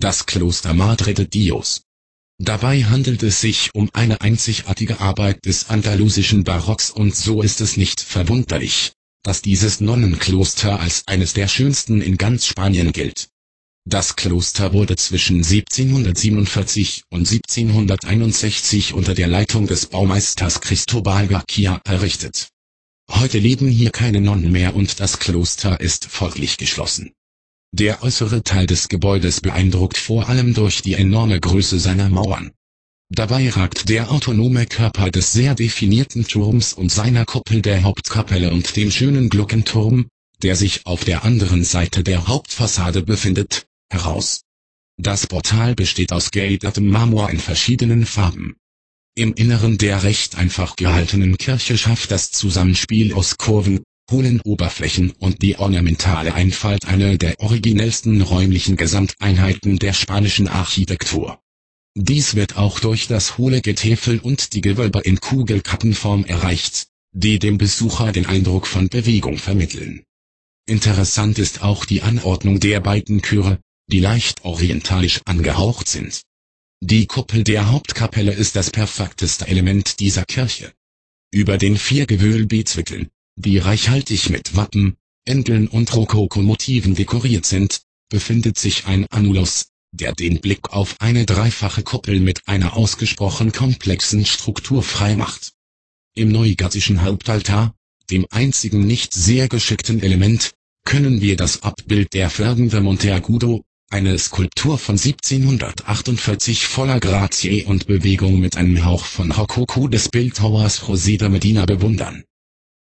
das Kloster Madre de Dios. Dabei handelt es sich um eine einzigartige Arbeit des andalusischen Barocks und so ist es nicht verwunderlich, dass dieses Nonnenkloster als eines der schönsten in ganz Spanien gilt. Das Kloster wurde zwischen 1747 und 1761 unter der Leitung des Baumeisters Cristobal García errichtet. Heute leben hier keine Nonnen mehr und das Kloster ist folglich geschlossen. Der äußere Teil des Gebäudes beeindruckt vor allem durch die enorme Größe seiner Mauern. Dabei ragt der autonome Körper des sehr definierten Turms und seiner Kuppel der Hauptkapelle und dem schönen Glockenturm, der sich auf der anderen Seite der Hauptfassade befindet, heraus. Das Portal besteht aus geädertem Marmor in verschiedenen Farben. Im Inneren der recht einfach gehaltenen Kirche schafft das Zusammenspiel aus Kurven, hohlen Oberflächen und die ornamentale Einfalt eine der originellsten räumlichen Gesamteinheiten der spanischen Architektur. Dies wird auch durch das hohle Getäfel und die Gewölbe in Kugelkappenform erreicht, die dem Besucher den Eindruck von Bewegung vermitteln. Interessant ist auch die Anordnung der beiden Chöre, die leicht orientalisch angehaucht sind. Die Kuppel der Hauptkapelle ist das perfekteste Element dieser Kirche. Über den 4 Gewölbezwickeln, die reichhaltig mit Wappen, Engeln und Rokoko-Motiven dekoriert sind, befindet sich ein Annulus, der den Blick auf eine dreifache Kuppel mit einer ausgesprochen komplexen Struktur freimacht. Im neugotischen Hauptaltar, dem einzigen nicht sehr geschickten Element, können wir das Abbild der Vergen de Monteagudo, eine Skulptur von 1748 voller Grazie und Bewegung mit einem Hauch von Rokoko des Bildhauers José de Medina bewundern.